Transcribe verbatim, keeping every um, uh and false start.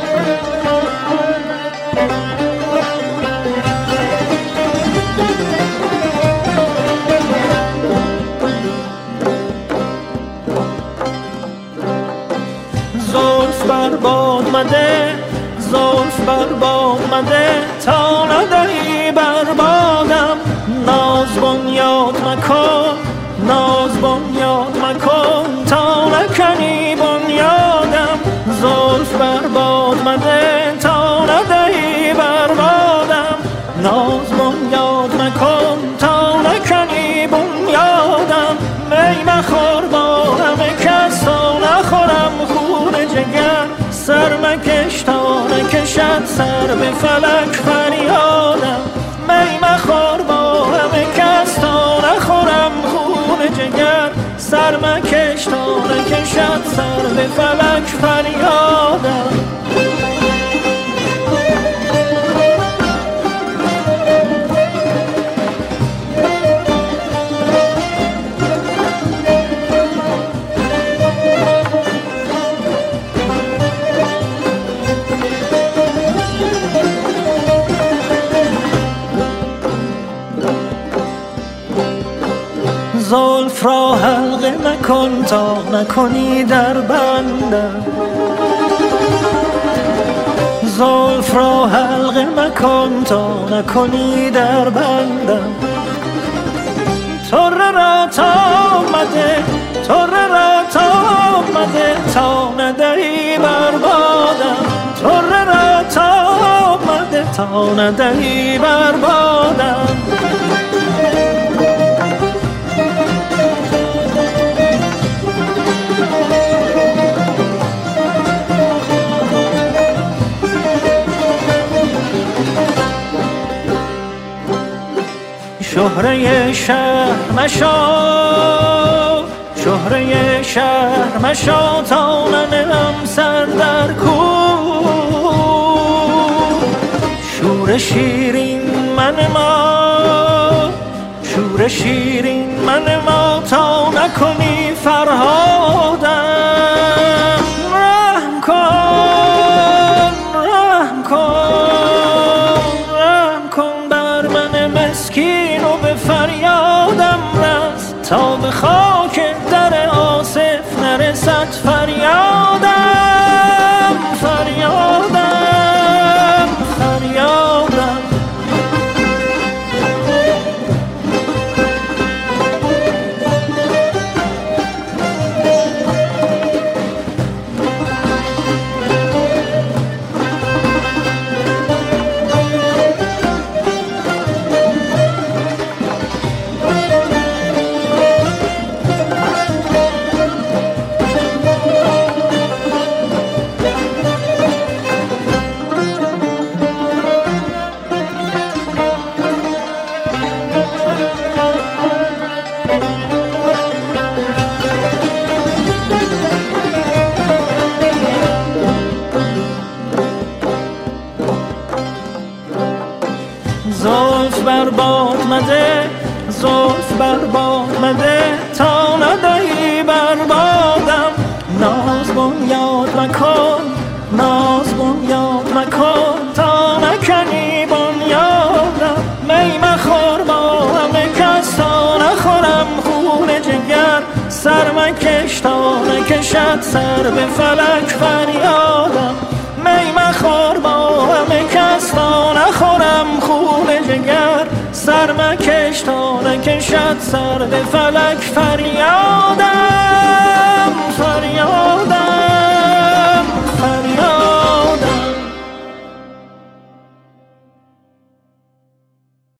زلف بر باد مده زلف بر باد مده تا ندهی بر بادم ناز بنیاد مکن ناز بنیاد مکن تا نکنی بنیادم زلف بر باد مده تا ندهی بر بادم ناز بنیاد مکن تا نکنی بنیادم می مخور با همه کس تا نخورم خون جگر سر مکش تا نکشد سر به فلک فریادم می مخور با همه کس تا نخورم خون جگر سر مکش تا نکشد سر به فلک فریادم زلف را حلقه مکن تا نکنی در بندم زلف را حلقه مکن تا نکنی در بندم طره را تا آمده طره را تا آمده تا ندهی بر بادم طره را تا آمده تا ندهی بر بادم شهره شهر مشا شهره شهر مشا تا ننهم سر در کوه شور شیرین من ما شور شیرین من ما تا نکنی فرهادم رحم کن رحم کن رحم کن بر من مسکین و به فریادم رس تا به خاک در آصف نرسد فریادم فریادم فریادم زلف بر باد مده زلف بر باد مده تا ندهی بر بادم ناز بنیاد مکن ناز بنیاد مکن تا نکنی بنیادم می مخور با همه کس تا نخورم خون جگر سر مکش تا نکشد سر به فلک فریادم می مخور با همه کس تا نخورم خون جگر سر مکش تا نکشد سر به فلک فریاد